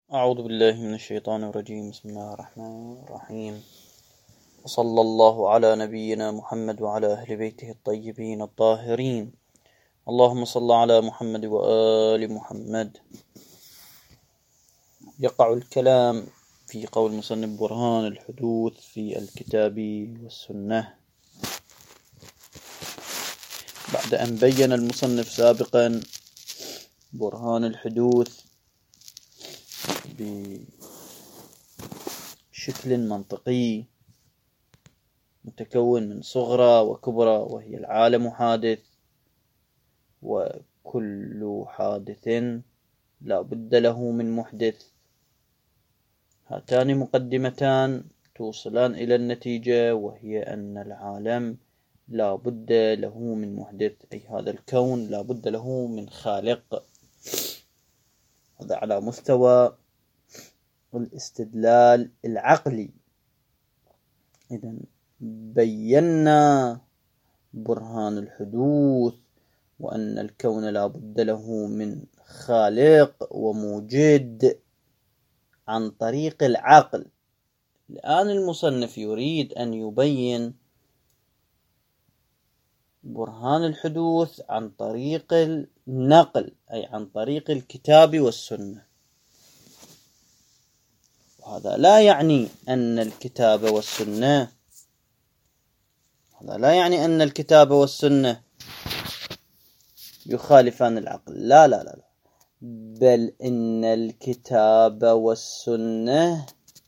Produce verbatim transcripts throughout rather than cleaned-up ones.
أعوذ بالله من الشيطان الرجيم. بسم الله الرحمن الرحيم، وصلى الله على نبينا محمد وعلى أهل بيته الطيبين الطاهرين. اللهم صل على محمد وآل محمد. يقع الكلام في قول مصنف برهان الحدوث في الكتاب والسنة، بعد أن بين المصنف سابقا برهان الحدوث بشكل منطقي متكون من صغرى وكبرى، وهي العالم حادث، وكل حادث لا بد له من محدث. هاتان مقدمتان توصلان إلى النتيجة، وهي أن العالم لا بد له من محدث، أي هذا الكون لا بد له من خالق. هذا على مستوى الاستدلال العقلي. إذن بينا برهان الحدوث وأن الكون لا بد له من خالق وموجد عن طريق العقل. الآن المصنف يريد أن يبين برهان الحدوث عن طريق النقل، أي عن طريق الكتاب والسنة. وهذا لا يعني أن الكتاب والسنة هذا لا يعني أن الكتاب والسنة يخالفان العقل، لا لا لا, لا. بل إن الكتاب والسنة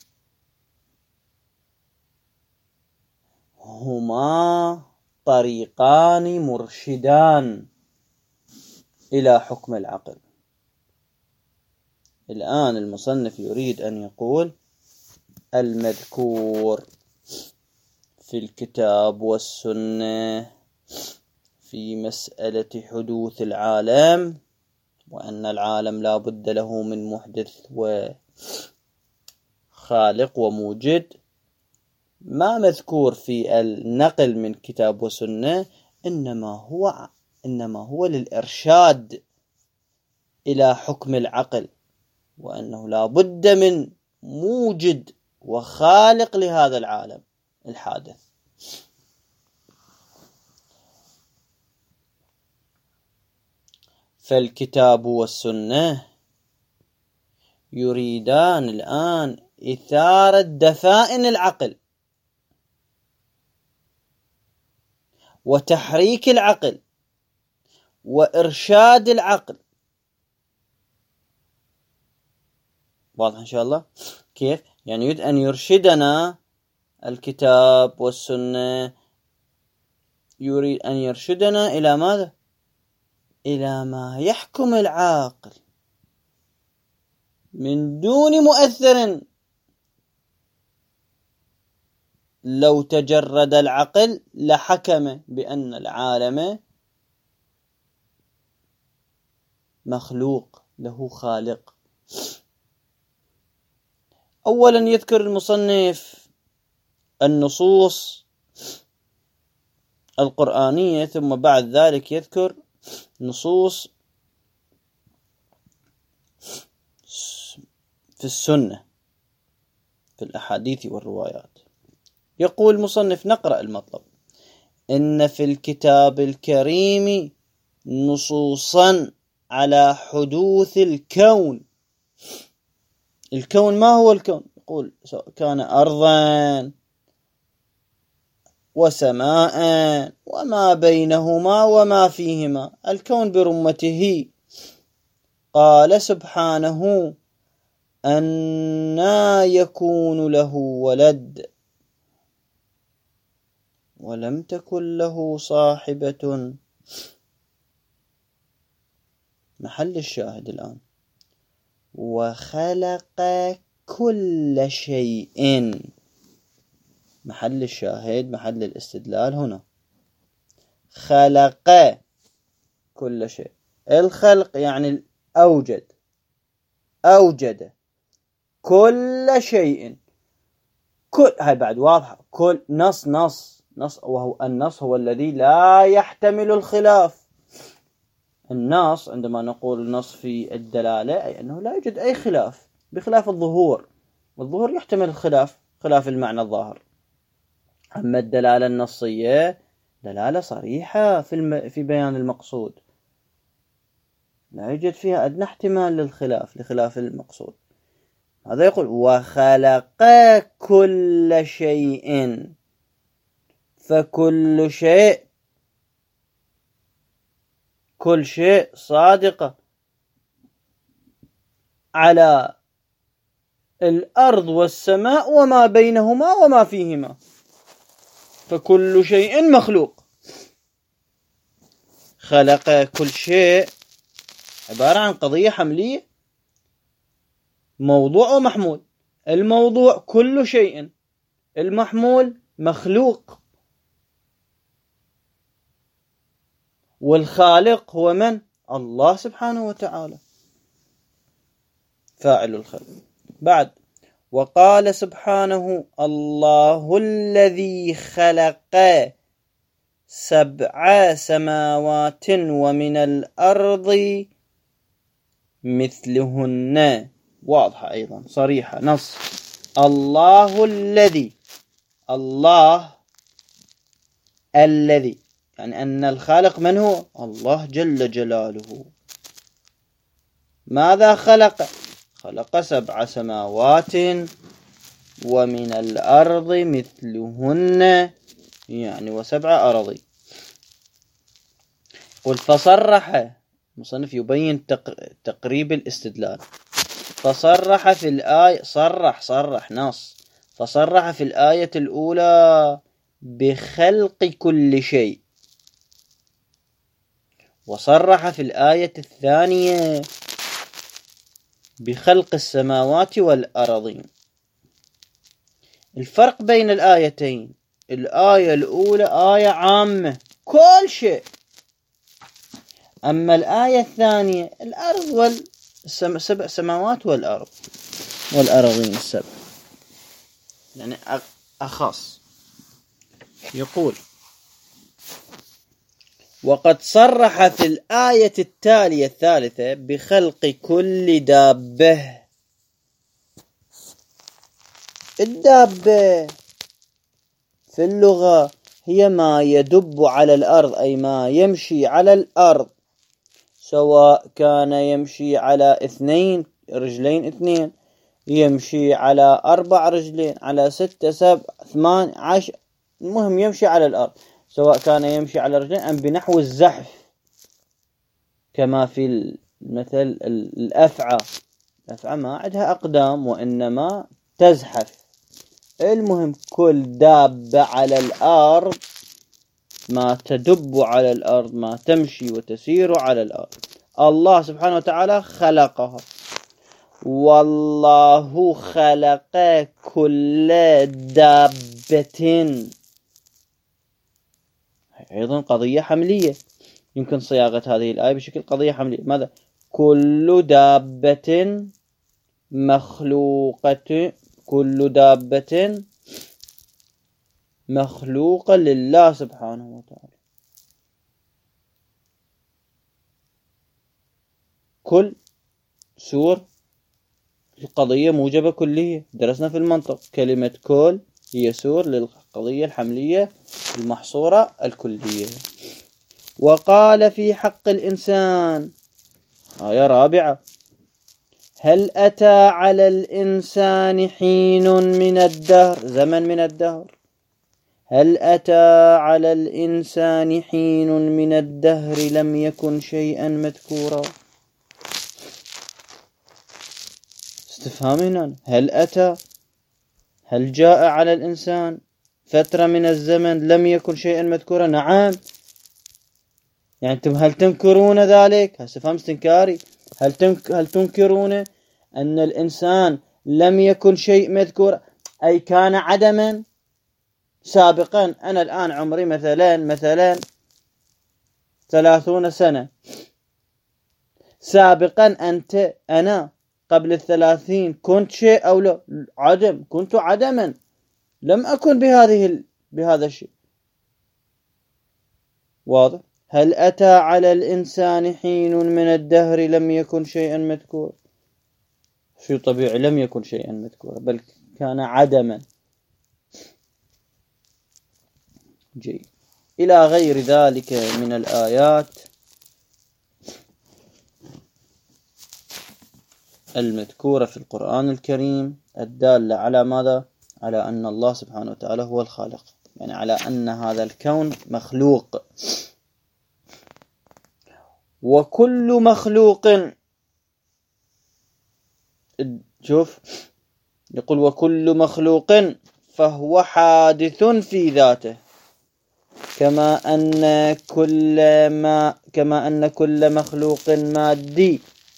هما طريقان مرشدان إلى حكم العقل. الآن المصنف يريد أن يقول المذكور في الكتاب والسنة في مسألة حدوث العالم، وأن العالم لا بد له من محدث وخالق وموجد، ما مذكور في النقل من كتاب وسنة إنما هو إنما هو للإرشاد إلى حكم العقل، وأنه لا بد من موجد وخالق لهذا العالم الحادث. فالكتاب والسنة يريدان الآن إثارة دفائن العقل وتحريك العقل وإرشاد العقل. واضح إن شاء الله؟ كيف؟ يعني يريد أن يرشدنا الكتاب والسنة، يريد أن يرشدنا إلى ماذا؟ إلى ما يحكم العاقل من دون مؤثر. لو تجرد العقل لحكم بأن العالم مخلوق له خالق. أولا يذكر المصنف النصوص القرآنية، ثم بعد ذلك يذكر نصوص في السنة في الأحاديث والروايات. يقول المصنف، نقرأ المطلب: إن في الكتاب الكريم نصوصا على حدوث الكون. الكون ما هو الكون؟ يقول سواء كان أرضا وسماء وما بينهما وما فيهما، الكون برمته. قال سبحانه: أنى يكون له ولد ولم تكن له صاحبة. محل الشاهد الآن: وخلق كل شيء. محل الشاهد، محل الاستدلال هنا، خلق كل شيء. الخلق يعني أوجد أوجد كل شيء. كل هاي بعد واضحة. كل نص نص نص وهو النص هو الذي لا يحتمل الخلاف. النص عندما نقول النص في الدلالة أي أنه لا يوجد أي خلاف، بخلاف الظهور. الظهور يحتمل الخلاف، خلاف المعنى الظاهر. أما الدلالة النصية دلالة صريحة في, الم... في بيان المقصود، لا يوجد فيها أدنى احتمال للخلاف، لخلاف المقصود. هذا يقول وخلق كل شيء، فكل شيء، كل شيء صادقة على الأرض والسماء وما بينهما وما فيهما، فكل شيء مخلوق. خلق كل شيء عبارة عن قضية حملية، موضوع ومحمول. الموضوع كل شيء، المحمول مخلوق. والخالق هو من؟ الله سبحانه وتعالى، فاعل الخلق. بعد وقال سبحانه الله الذي خلق سبع سماوات ومن الأرض مثلهن. واضحة أيضا صريحة، نص. الله الذي، الله الذي يعني أن الخالق من هو؟ الله جل جلاله. ماذا خلق؟ خلق سبع سماوات ومن الأرض مثلهن، يعني وسبع أراضي. قل فصرح، مصنف يبين تقريب الاستدلال، فصرح في الآية، صرح صرح نص، فصرح في الآية الأولى بخلق كل شيء، وصرح في الآية الثانية بخلق السماوات والأرضين. الفرق بين الآيتين، الآية الأولى آية عامة كل شيء، أما الآية الثانية الأرض والسبع سماوات والأرض والأرضين السبع، يعني أخص. يقول وقد صرح في الآية التالية الثالثة بخلق كل دابة. الدابة في اللغة هي ما يدب على الأرض، أي ما يمشي على الأرض، سواء كان يمشي على اثنين رجلين اثنين، يمشي على أربع رجلين، على ستة سبع ثمان عشر، المهم يمشي على الأرض، سواء كان يمشي على رجلين أم بنحو الزحف، كما في المثل الأفعى. الأفعى ما عندها أقدام وإنما تزحف. المهم كل دابة على الأرض، ما تدب على الأرض، ما تمشي وتسير على الأرض، الله سبحانه وتعالى خلقها. والله خلق كل دابة، أيضا قضية حملية، يمكن صياغة هذه الآية بشكل قضية حملية. ماذا؟ كل دابة مخلوقة، كل دابة مخلوقة لله سبحانه وتعالى. كل سور القضية موجبة كلية، درسنا في المنطق كلمة كل هي سور للقضية الحملية المحصورة الكلية. وقال في حق الإنسان، آية رابعة، هل أتى على الإنسان حين من الدهر، زمن من الدهر، هل أتى على الإنسان حين من الدهر لم يكن شيئا مذكورا. استفهام هنا، هل أتى، هل جاء على الإنسان فترة من الزمن لم يكن شيئا مذكورا؟ نعم. يعني أنتم هل تنكرون ذلك؟ استفهام استنكاري. هل هل تنكرون أن الإنسان لم يكن شيء مذكورا، أي كان عدما سابقا؟ أنا الآن عمري مثلا مثلا ثلاثون سنة، سابقا أنت أنا قبل الثلاثين كنت شيء أو لا؟ عدم، كنت عدما، لم أكن بهذه ال... بهذا الشيء. واضح؟ هل أتى على الإنسان حين من الدهر لم يكن شيئا مذكورا. شيء طبيعي لم يكن شيئا مذكورا بل كان عدما. جيد. إلى غير ذلك من الآيات المذكورة في القرآن الكريم الدالة على ماذا؟ على أن الله سبحانه وتعالى هو الخالق، يعني على أن هذا الكون مخلوق. وكل مخلوق، شوف يقول وكل مخلوق فهو حادث في ذاته، كما أن كل ما كما أن كل مخلوق مادي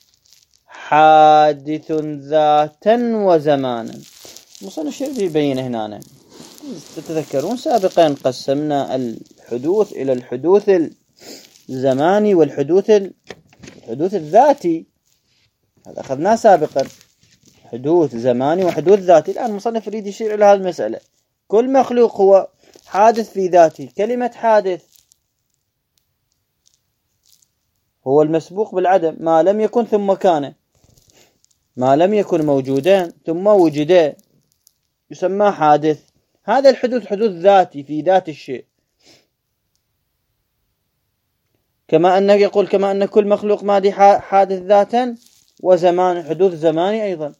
حادث ذاتا وزمانا. مصنف الشربي يبين هنا، تتذكرون سابقا قسمنا الحدوث إلى الحدوث الزماني والحدوث الحدوث الذاتي، هذا أخذناه سابقا، حدوث زماني وحدوث ذاتي. الآن المصنف يريد يشير إلى هذه المسألة. كل مخلوق هو حادث في ذاته. كلمة حادث هو المسبوق بالعدم، ما لم يكن ثم كان، ما لم يكن موجودا ثم وجد يسمى حادث. هذا الحدوث حدوث ذاتي في ذات الشيء، كما أنه يقول كما أن كل مخلوق مادي حادث ذاتا وزمان، حدوث زماني أيضا.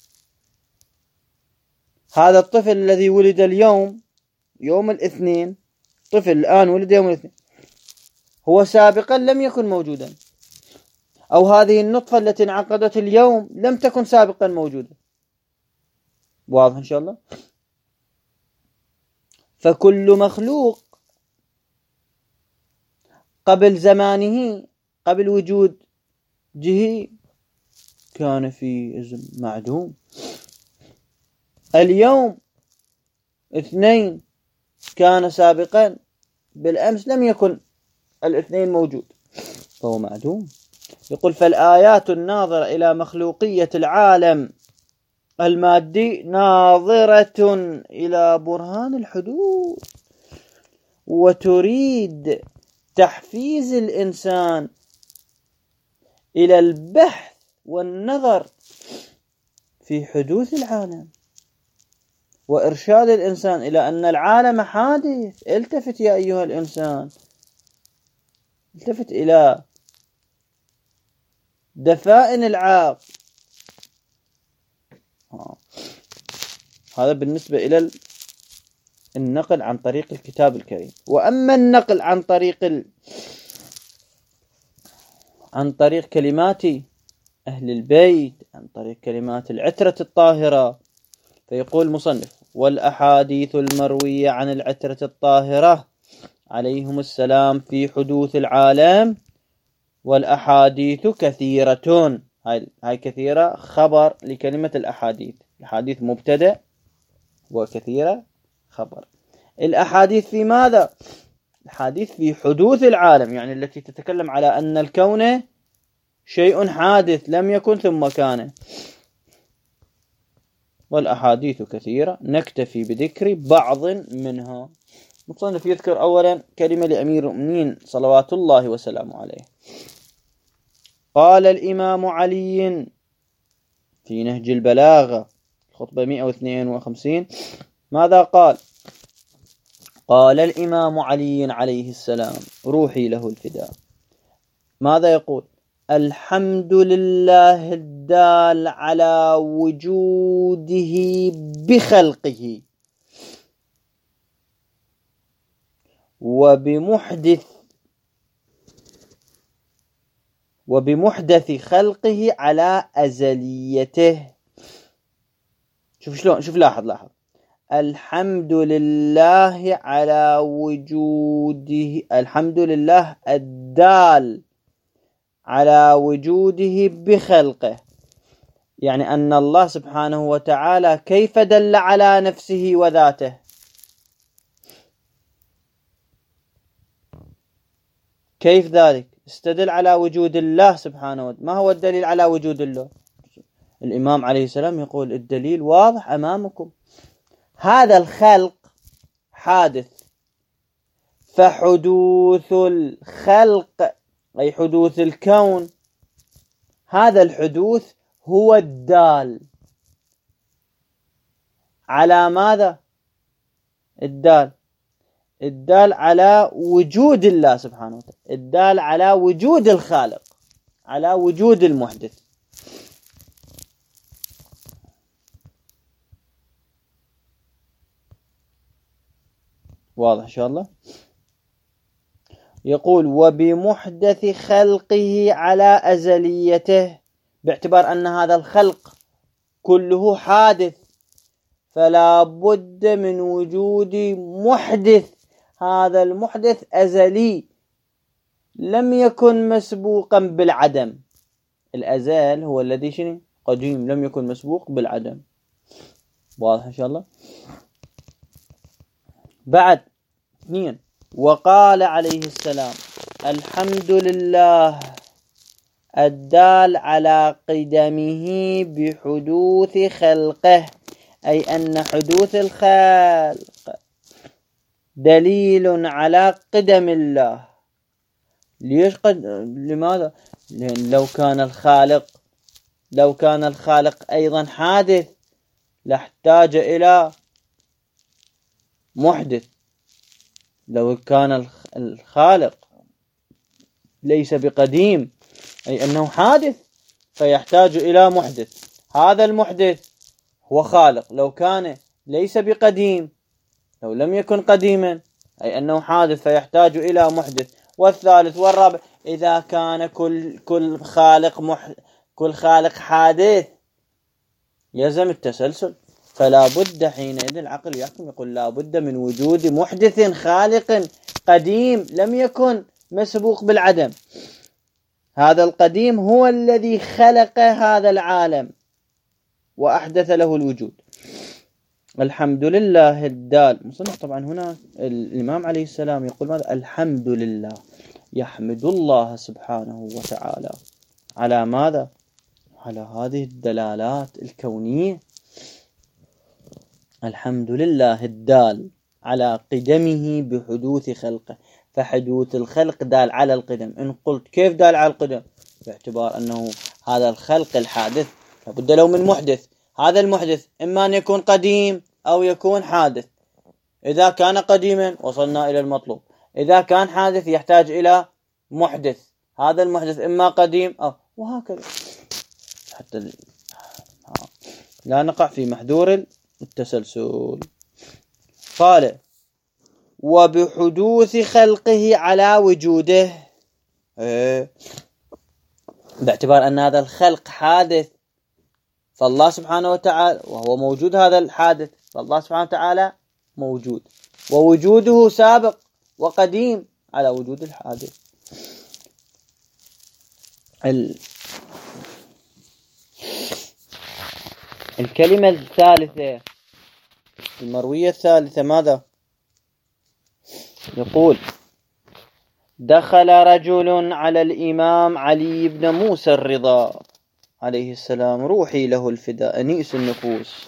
هذا الطفل الذي ولد اليوم يوم الاثنين، طفل الآن ولد يوم الاثنين، هو سابقا لم يكن موجودا، أو هذه النطفة التي انعقدت اليوم لم تكن سابقا موجودة. واضح إن شاء الله؟ فكل مخلوق قبل زمانه قبل وجوده كان في اسم معدوم. اليوم اثنين كان سابقا، بالأمس لم يكن الاثنين موجود فهو معدوم. يقول فالآيات الناظرة إلى مخلوقية العالم المادي ناظرة إلى برهان الحدوث، وتريد تحفيز الإنسان إلى البحث والنظر في حدوث العالم، وإرشاد الإنسان إلى أن العالم حادث. التفت يا أيها الإنسان، التفت إلى دفائن العاق. هذا بالنسبة إلى النقل عن طريق الكتاب الكريم. وأما النقل عن طريق ال... عن طريق كلمات أهل البيت، عن طريق كلمات العترة الطاهرة، فيقول مصنف والأحاديث المروية عن العترة الطاهرة عليهم السلام في حدوث العالم، والأحاديث كثيرة. هاي هاي كثيرة خبر لكلمة الأحاديث، الأحاديث مبتدأ وكثيرة خبر. الأحاديث في ماذا؟ الحديث في حدوث العالم، يعني التي تتكلم على أن الكون شيء حادث لم يكن ثم كان. والأحاديث كثيرة، نكتفي بذكر بعض منها. مصنف يذكر أولا كلمة لأمير المؤمنين صلوات الله وسلامه عليه. قال الإمام علي في نهج البلاغة خطبة مئة واثنين وخمسين، ماذا قال؟ قال الإمام علي عليه السلام روحي له الفداء، ماذا يقول؟ الحمد لله الدال على وجوده بخلقه وبمحدث وبمحدث خلقه على أزليته. شوف شلون، شوف لاحظ لاحظ الحمد لله على وجوده، الحمد لله الدال على وجوده بخلقه، يعني أن الله سبحانه وتعالى كيف دل على نفسه وذاته؟ كيف ذلك؟ استدل على وجود الله سبحانه وتعالى. ما هو الدليل على وجود الله؟ الإمام عليه السلام يقول الدليل واضح أمامكم، هذا الخلق حادث، فحدوث الخلق أي حدوث الكون، هذا الحدوث هو الدال على ماذا؟ الدال الدال على وجود الله سبحانه وتعالى، الدال على وجود الخالق، على وجود المحدث. واضح إن شاء الله. يقول وبمحدث خلقه على أزليته، باعتبار أن هذا الخلق كله حادث فلا بد من وجود محدث، هذا المحدث أزلي لم يكن مسبوقا بالعدم. الأزل هو الذي شنو؟ قديم، لم يكن مسبوق بالعدم. واضح إن شاء الله. بعد اثنين، وقال عليه السلام الحمد لله الدال على قدمه بحدوث خلقه، أي أن حدوث الخلق دليل على قدم الله. ليش قد... لماذا؟ لأن لو كان الخالق لو كان الخالق أيضا حادث لاحتاج إلى محدث. لو كان الخالق ليس بقديم أي أنه حادث فيحتاج إلى محدث، هذا المحدث هو خالق. لو كان ليس بقديم، لو لم يكن قديما أي أنه حادث فيحتاج إلى محدث. والثالث والرابع، إذا كان كل كل خالق مح كل خالق حادث يلزم التسلسل، فلا بد حينئذ العقل يحكم يقول لا بد من وجود محدث خالق قديم لم يكن مسبوق بالعدم. هذا القديم هو الذي خلق هذا العالم وأحدث له الوجود. الحمد لله الدال مصنف. طبعا هنا الإمام عليه السلام يقول ماذا؟ الحمد لله، يحمد الله سبحانه وتعالى على ماذا؟ على هذه الدلالات الكونية. الحمد لله الدال على قدمه بحدوث خلقه، فحدوث الخلق دال على القدم. إن قلت كيف دال على القدم؟ باعتبار أنه هذا الخلق الحادث لابد له من محدث، هذا المحدث إما أن يكون قديم أو يكون حادث. إذا كان قديما وصلنا إلى المطلوب، إذا كان حادث يحتاج إلى محدث، هذا المحدث إما قديم أو وهكذا، حتى لا نقع في محذور التسلسل. قال وبحدوث خلقه على وجوده، إيه؟ باعتبار أن هذا الخلق حادث فالله سبحانه وتعالى وهو موجود، هذا الحادث فالله سبحانه وتعالى موجود، ووجوده سابق وقديم على وجود الحادث. ال... الكلمة الثالثة المروية الثالثة ماذا؟ يقول دخل رجل على الإمام علي بن موسى الرضا عليه السلام روحي له الفداء أنيس النفوس،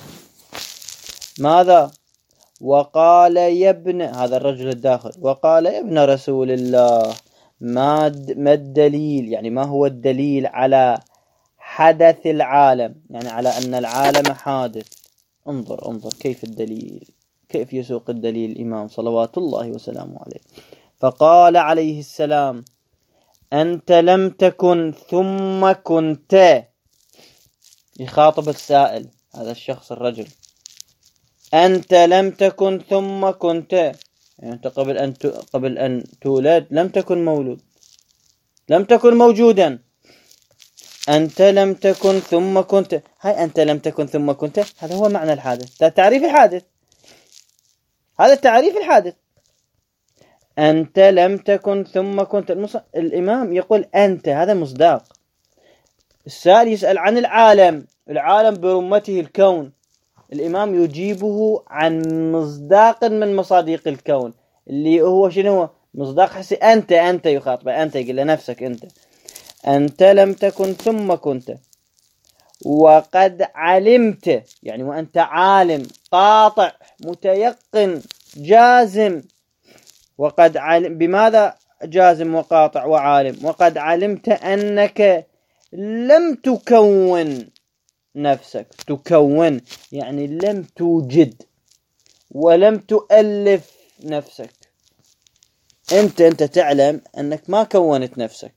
ماذا؟ وقال يا ابن هذا الرجل الداخل، وقال يا ابن رسول الله ما ما الدليل، يعني ما هو الدليل على حدث العالم، يعني على أن العالم حادث. انظر انظر كيف الدليل، كيف يسوق الدليل الإمام صلوات الله وسلامه عليه. فقال عليه السلام أنت لم تكن ثم كنت، يخاطب السائل هذا الشخص الرجل، أنت لم تكن ثم كنت، يعني أنت قبل أن قبل أن تولد لم تكن مولود، لم تكن موجودا. أنت لم تكن ثم كنت، هاي أنت لم تكن ثم كنت، هذا هو معنى الحادث، هذا تعريف الحادث، هذا التعريف الحادث. أنت لم تكن ثم كنت. المص... الإمام يقول أنت، هذا مصداق. السائل يسأل عن العالم، العالم برمته الكون، الإمام يجيبه عن مصداق من مصادق الكون اللي هو شنو؟ مصداق حسي. أنت أنت يخاطب أنت، يقول لنفسك أنت أنت لم تكن ثم كنت وقد علمت، يعني وأنت عالم قاطع متيقن جازم. وقد علم بماذا؟ جازم وقاطع وعالم. وقد علمت أنك لم تكون نفسك. تكون يعني لم توجد ولم تؤلف نفسك. أنت أنت تعلم أنك ما كونت نفسك.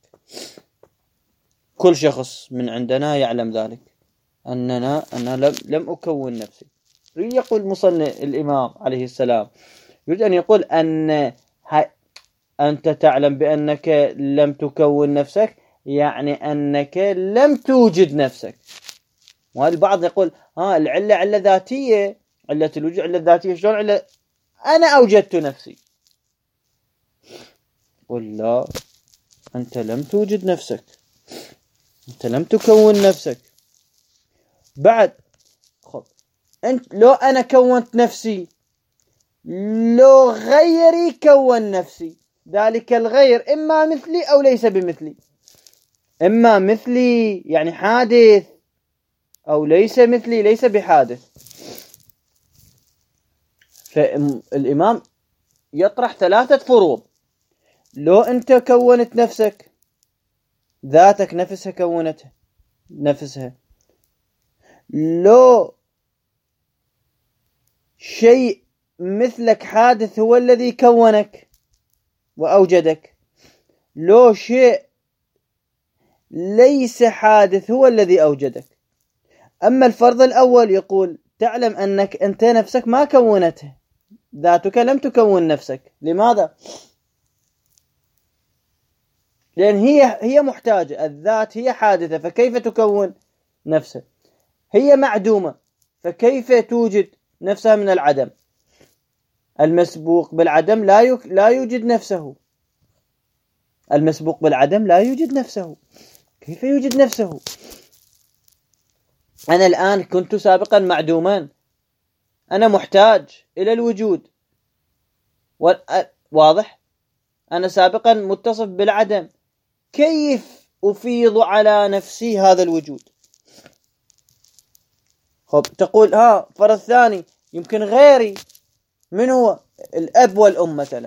كل شخص من عندنا يعلم ذلك، أننا أنا لم لم أكون نفسي. يقول مصنف الإمام عليه السلام يريد أن يقول أن أنت تعلم بأنك لم تكون نفسك، يعني أنك لم توجد نفسك. والبعض يقول ها العلة علة ذاتية، علة الوجود علة ذاتية. شلون علة؟ أنا أوجدت نفسي. قل لا، أنت لم توجد نفسك، أنت لم تكون نفسك. بعد خب أنت لو أنا كونت نفسي، لو غيري كون نفسي، ذلك الغير إما مثلي أو ليس بمثلي. إما مثلي يعني حادث، أو ليس مثلي ليس بحادث. فالإمام يطرح ثلاثة فروض. لو أنت كونت نفسك، ذاتك نفسها كونتها نفسها. لو شيء مثلك حادث هو الذي كونك وأوجدك. لو شيء ليس حادث هو الذي أوجدك. أما الفرض الأول يقول تعلم أنك أنت نفسك ما كونته، ذاتك لم تكون نفسك. لماذا؟ لأن هي هي محتاجة. الذات هي حادثة، فكيف تكون نفسها؟ هي معدومة، فكيف توجد نفسها من العدم؟ المسبوق بالعدم لا يك... لا يوجد نفسه. المسبوق بالعدم لا يوجد نفسه، كيف يوجد نفسه؟ أنا الآن كنت سابقا معدوما، أنا محتاج إلى الوجود. و... واضح؟ أنا سابقا متصف بالعدم، كيف أفيض على نفسي هذا الوجود؟ خب تقول ها فرض ثاني، يمكن غيري. من هو؟ الأب والأم مثلا.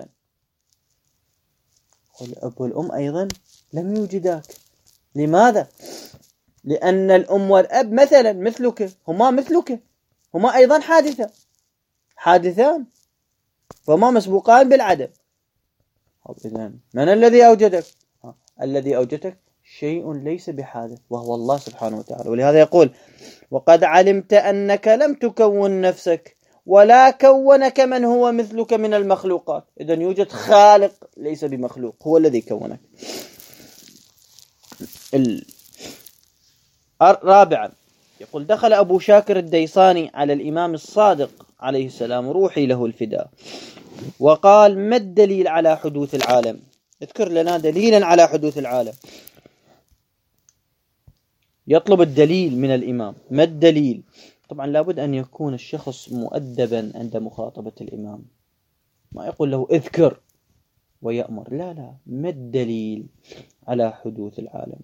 الأب والأم أيضا لم يوجداك. لماذا؟ لأن الأم والأب مثلا مثلك، هما مثلك، هما أيضا حادثة، حادثان، فهما مسبوقان بالعدم. إذن من الذي أوجدك؟ الذي أوجدك شيء ليس بحادث، وهو الله سبحانه وتعالى. ولهذا يقول وقد علمت أنك لم تكون نفسك ولا كونك من هو مثلك من المخلوقات. إذن يوجد خالق ليس بمخلوق، هو الذي كونك. رابعا يقول دخل أبو شاكر الديصاني على الإمام الصادق عليه السلام روحي له الفداء، وقال ما الدليل على حدوث العالم؟ اذكر لنا دليلا على حدوث العالم. يطلب الدليل من الإمام. ما الدليل؟ طبعا لابد أن يكون الشخص مؤدبا عند مخاطبة الإمام، ما يقول له اذكر ويأمر. لا لا، ما الدليل على حدوث العالم؟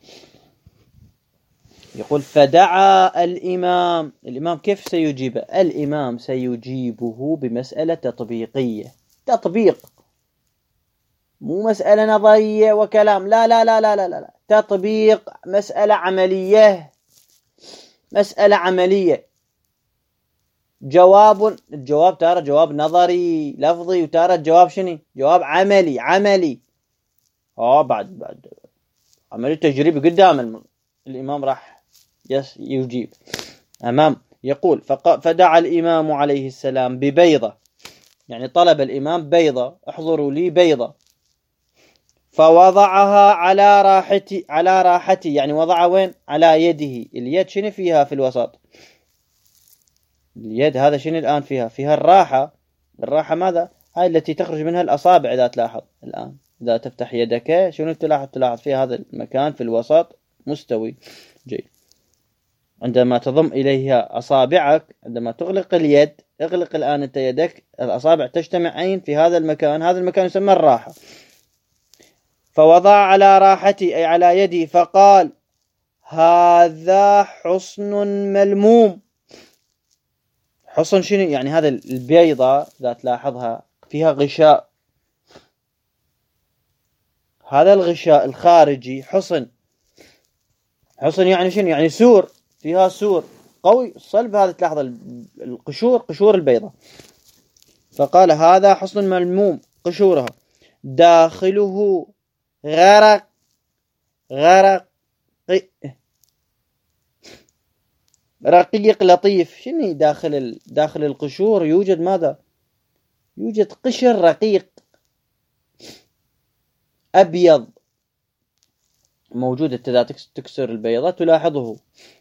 يقول فدعا الإمام. الإمام كيف سيجيب؟ الإمام سيجيبه بمسألة تطبيقية. تطبيق، مو مسألة نظرية وكلام. لا لا لا لا لا لا، تطبيق، مسألة عملية، مسألة عملية. جواب، الجواب ترى جواب نظري لفظي، وترى الجواب شنو؟ جواب عملي عملي. اه بعد بعد عملية تجريبي قدام الإمام راح يس يجيب أمام. يقول فدعا الإمام عليه السلام ببيضة، يعني طلب الإمام بيضة، احضروا لي بيضة، فوضعها على راحتي، على راحتي يعني وضع وين؟ على يده. اليد شنو فيها في الوسط؟ اليد هذا شنو الآن فيها؟ فيها الراحة. الراحة ماذا؟ هاي التي تخرج منها الأصابع. إذا تلاحظ الآن إذا تفتح يدك شنو تلاحظ؟ تلاحظ فيها هذا المكان في الوسط مستوي جيد. عندما تضم إليها أصابعك، عندما تغلق اليد، اغلق الآن أنت يدك، الأصابع تجتمع أين؟ في هذا المكان. هذا المكان يسمى الراحة. فوضع على راحتي أي على يدي، فقال هذا حصن ملموم. حصن شنو يعني؟ هذا البيضة إذا تلاحظها فيها غشاء، هذا الغشاء الخارجي حصن. حصن يعني شنو؟ يعني سور، فيها سور قوي صلب. هذا تلاحظ القشور، قشور البيضة. فقال هذا حصن ملموم قشورها، داخله غرق غرق رقيق لطيف. شنو داخل داخل القشور؟ يوجد ماذا؟ يوجد قشر رقيق أبيض موجود. إذا تكسر البيضة تلاحظه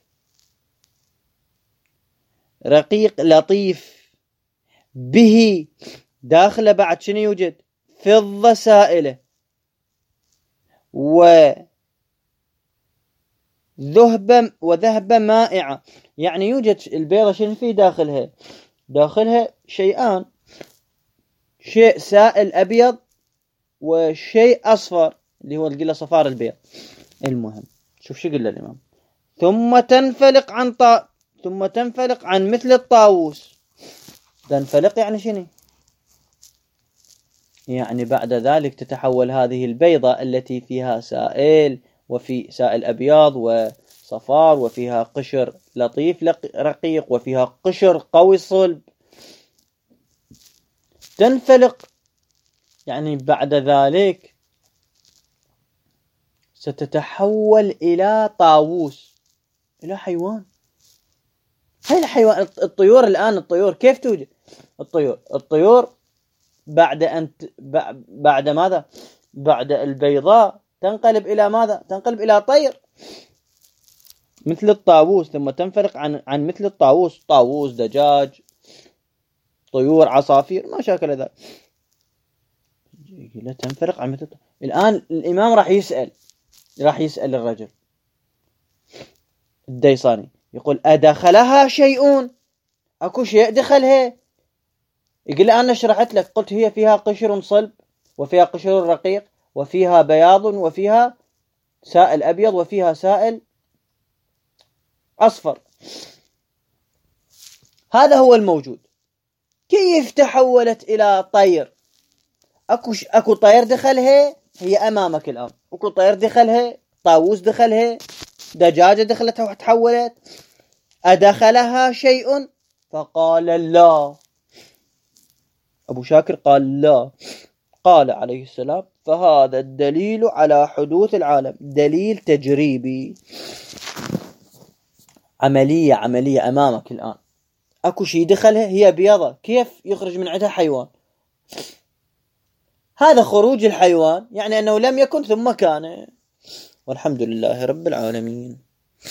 رقيق لطيف. به داخله بعد شنو يوجد؟ فضة سائلة وذهب وذهب مائعة. يعني يوجد البيضة شنو في داخلها؟ داخلها شيئان، شيء سائل أبيض وشيء أصفر اللي هو القلة صفار البيض. المهم شوف شو قال الإمام: ثم تنفلق عن طا ثم تنفلق عن مثل الطاووس. تنفلق يعني شنو؟ يعني بعد ذلك تتحول هذه البيضة التي فيها سائل، وفي سائل أبيض وصفار، وفيها قشر لطيف رقيق، وفيها قشر قوي صلب. تنفلق يعني بعد ذلك ستتحول إلى طاووس، إلى حيوان. هاي الحيوان. الطيور الآن، الطيور كيف توجد؟ الطيور الطيور بعد أن ت... بعد ماذا؟ بعد البيضاء تنقلب إلى ماذا؟ تنقلب إلى طير مثل الطاووس. ثم تنفرق عن عن مثل الطاووس، طاووس، دجاج، طيور، عصافير، ما شاكل ذلك. لا تنفرق عن مثل. الآن الإمام راح يسأل راح يسأل الرجل الديصاني، يقول: أدخلها شيء؟ أكو شيء دخلها؟ يقول لي: أنا شرحت لك، قلت هي فيها قشر صلب، وفيها قشر رقيق، وفيها بياض، وفيها سائل أبيض، وفيها سائل أصفر. هذا هو الموجود. كيف تحولت إلى طير؟ أكو ش... أكو طير دخلها، هي أمامك الآن. أكو طير دخلها، طاووس دخلها، دجاجة دخلتها وتحولت. أدخلها شيء؟ فقال: لا. أبو شاكر قال: لا. قال عليه السلام: فهذا الدليل على حدوث العالم، دليل تجريبي، عملية عملية أمامك الآن. أكو شيء دخلها، هي بيضة، كيف يخرج من عندها حيوان؟ هذا خروج الحيوان، يعني أنه لم يكن ثم كان. والحمد لله رب العالمين.